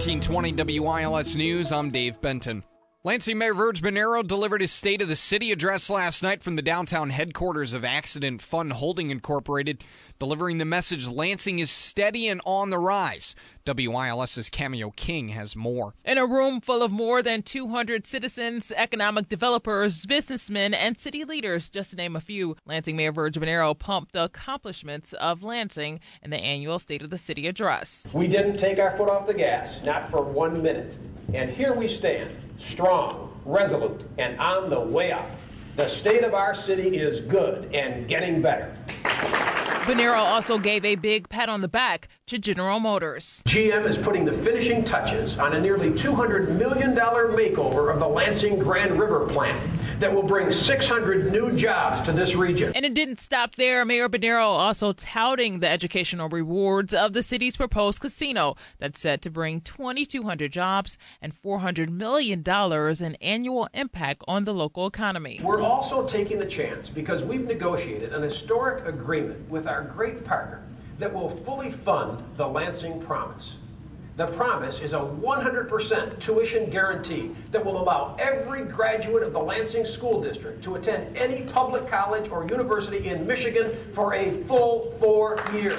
1320 WILS News, I'm Dave Benton. Lansing Mayor Verge Bernero delivered his State of the City address last night from the downtown headquarters of Accident Fund Holding Incorporated, delivering the message Lansing is steady and on the rise. WILS's Cameo King has more. In a room full of more than 200 citizens, economic developers, businessmen, and city leaders, just to name a few, Lansing Mayor Verge Bernero pumped the accomplishments of Lansing in the annual State of the City address. We didn't take our foot off the gas, not for 1 minute. And here we stand, strong, resolute, and on the way up. The state of our city is good and getting better. Bernero also gave a big pat on the back to General Motors. GM is putting the finishing touches on a nearly $200 million makeover of the Lansing Grand River plant that will bring 600 new jobs to this region. And it didn't stop there. Mayor Bernero also touting the educational rewards of the city's proposed casino that's set to bring 2,200 jobs and $400 million in annual impact on the local economy. We're also taking the chance because we've negotiated an historic agreement with our great partner that will fully fund the Lansing Promise. The Promise is a 100% tuition guarantee that will allow every graduate of the Lansing School District to attend any public college or university in Michigan for a full 4 years.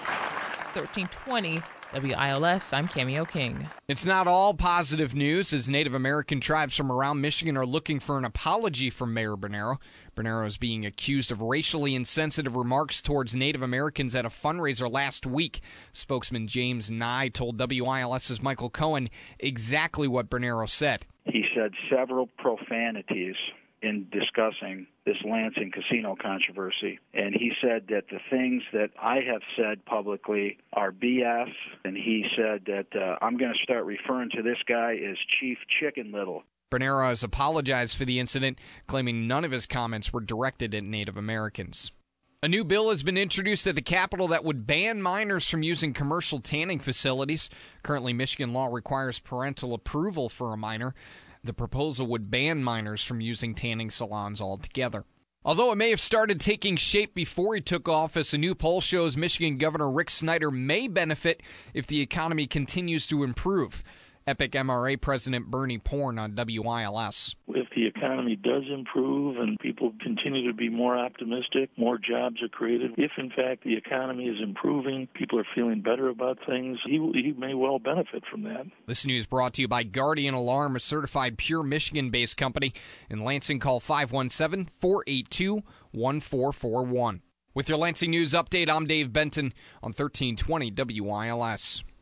1320 WILS, I'm Cameo King. It's not all positive news, as Native American tribes from around Michigan are looking for an apology from Mayor Bernero. Bernero is being accused of racially insensitive remarks towards Native Americans at a fundraiser last week. Spokesman James Nye told WILS's Michael Cohen exactly what Bernero said. He said several profanities in discussing this Lansing casino controversy. And he said that the things that I have said publicly are BS. And he said that I'm going to start referring to this guy as Chief Chicken Little. Bernero has apologized for the incident, claiming none of his comments were directed at Native Americans. A new bill has been introduced at the Capitol that would ban minors from using commercial tanning facilities. Currently, Michigan law requires parental approval for a minor. The proposal would ban minors from using tanning salons altogether. Although it may have started taking shape before he took office, a new poll shows Michigan Governor Rick Snyder may benefit if the economy continues to improve. Epic MRA President Bernie Porn on WILS. If the economy does improve and people continue to be more optimistic, more jobs are created. If, in fact, the economy is improving, people are feeling better about things, he may well benefit from that. This news brought to you by Guardian Alarm, a certified pure Michigan-based company. In Lansing, call 517-482-1441. With your Lansing News Update, I'm Dave Benton on 1320 WILS.